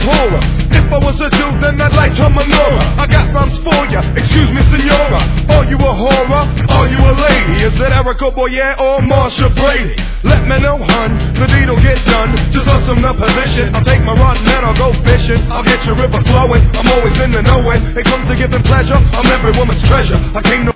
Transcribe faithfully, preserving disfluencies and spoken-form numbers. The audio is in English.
Torah. If I was a Jew, then I'd light a menorah. I got rhymes for ya, excuse me, senora. Are you a whore? Are you a lady? Is it Erica Boyer or Marsha Brady? Let me know, hun, the deed'll get done. Just awesome the position. I'll take my rod and then I'll go fishing. I'll get your river flowing. I'm always in the knowing. It comes to giving pleasure. I'm every woman's treasure. I came to